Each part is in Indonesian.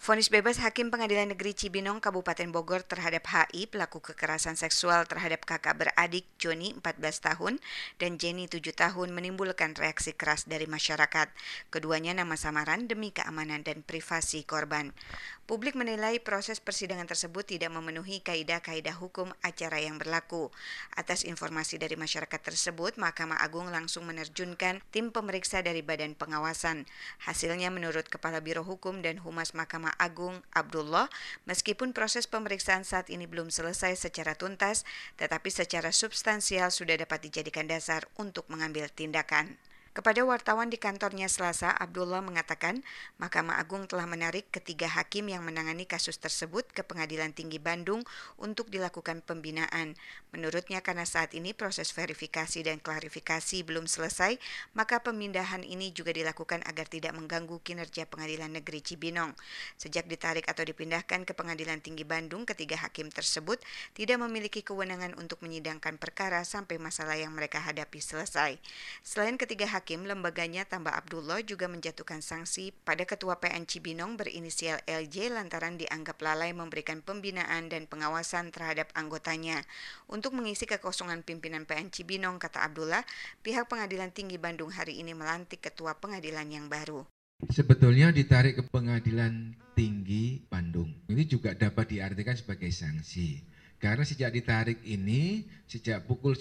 Vonis bebas Hakim Pengadilan Negeri Cibinong Kabupaten Bogor terhadap HI pelaku kekerasan seksual terhadap kakak beradik Joni 14 tahun dan Jenny 7 tahun menimbulkan reaksi keras dari masyarakat. Keduanya nama samaran demi keamanan dan privasi korban. Publik menilai proses persidangan tersebut tidak memenuhi kaidah-kaidah hukum acara yang berlaku. Atas informasi dari masyarakat tersebut, Mahkamah Agung langsung menerjunkan tim pemeriksa dari Badan Pengawasan. Hasilnya menurut Kepala Biro Hukum dan Humas Mahkamah Agung Abdullah, meskipun proses pemeriksaan saat ini belum selesai secara tuntas, tetapi secara substansial sudah dapat dijadikan dasar untuk mengambil tindakan. Kepada wartawan di kantornya Selasa, Abdullah mengatakan Mahkamah Agung telah menarik ketiga hakim yang menangani kasus tersebut ke Pengadilan Tinggi Bandung untuk dilakukan pembinaan. Menurutnya karena saat ini proses verifikasi dan klarifikasi belum selesai, maka pemindahan ini juga dilakukan agar tidak mengganggu kinerja Pengadilan Negeri Cibinong. Sejak ditarik atau dipindahkan ke Pengadilan Tinggi Bandung, ketiga hakim tersebut tidak memiliki kewenangan untuk menyidangkan perkara sampai masalah yang mereka hadapi selesai. Selain ketiga hakim, lembaganya tambah Abdullah juga menjatuhkan sanksi pada Ketua PN Cibinong berinisial LJ lantaran dianggap lalai memberikan pembinaan dan pengawasan terhadap anggotanya. Untuk mengisi kekosongan pimpinan PN Cibinong, kata Abdullah, pihak Pengadilan Tinggi Bandung hari ini melantik Ketua Pengadilan yang baru. Sebetulnya ditarik ke Pengadilan Tinggi Bandung. Ini juga dapat diartikan sebagai sanksi. Karena sejak ditarik ini, sejak pukul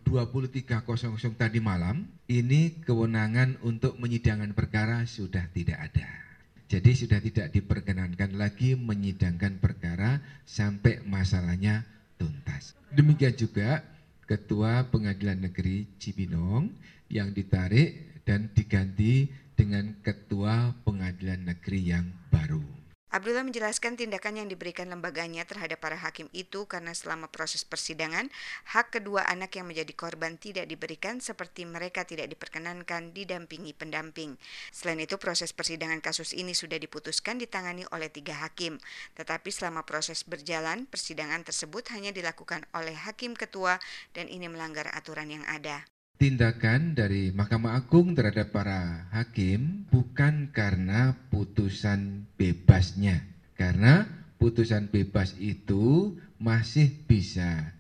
23.00 tadi malam, ini kewenangan untuk menyidangkan perkara sudah tidak ada. Jadi sudah tidak diperkenankan lagi menyidangkan perkara sampai masalahnya tuntas. Demikian juga Ketua Pengadilan Negeri Cibinong yang ditarik dan diganti dengan Ketua Pengadilan Negeri yang baru. Abdullah menjelaskan tindakan yang diberikan lembaganya terhadap para hakim itu karena selama proses persidangan, hak kedua anak yang menjadi korban tidak diberikan seperti mereka tidak diperkenankan didampingi pendamping. Selain itu, proses persidangan kasus ini sudah diputuskan ditangani oleh 3 hakim. Tetapi selama proses berjalan, persidangan tersebut hanya dilakukan oleh hakim ketua dan ini melanggar aturan yang ada. Tindakan dari Mahkamah Agung terhadap para hakim bukan karena putusan bebasnya. Karena putusan bebas itu masih bisa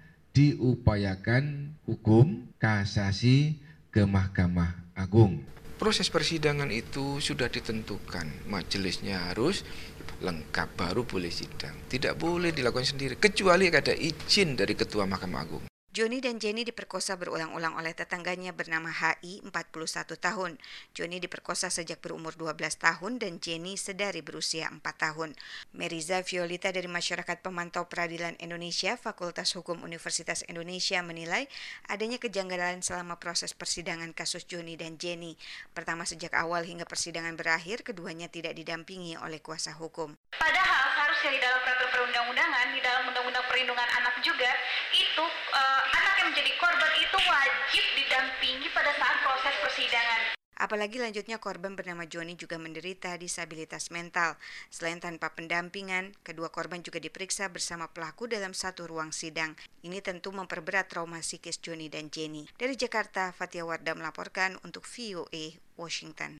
diupayakan hukum kasasi ke Mahkamah Agung. Proses persidangan itu sudah ditentukan, majelisnya harus lengkap baru boleh sidang. Tidak boleh dilakukan sendiri, kecuali ada izin dari Ketua Mahkamah Agung. Joni dan Jenny diperkosa berulang-ulang oleh tetangganya bernama HI 41 tahun. Joni diperkosa sejak berumur 12 tahun dan Jenny sedari berusia 4 tahun. Meriza Violita dari Masyarakat Pemantau Peradilan Indonesia, Fakultas Hukum Universitas Indonesia menilai adanya kejanggalan selama proses persidangan kasus Joni dan Jenny. Pertama, sejak awal hingga persidangan berakhir, keduanya tidak didampingi oleh kuasa hukum. Padahal seharusnya di dalam peraturan perundang-undangan, di dalam Undang-Undang Perlindungan Anak juga, itu anak yang menjadi korban itu wajib didampingi pada saat proses persidangan. Apalagi lanjutnya korban bernama Joni juga menderita disabilitas mental. Selain tanpa pendampingan, kedua korban juga diperiksa bersama pelaku dalam satu ruang sidang. Ini tentu memperberat trauma psikis Joni dan Jenny. Dari Jakarta, Fatia Wardah melaporkan untuk VOA Washington.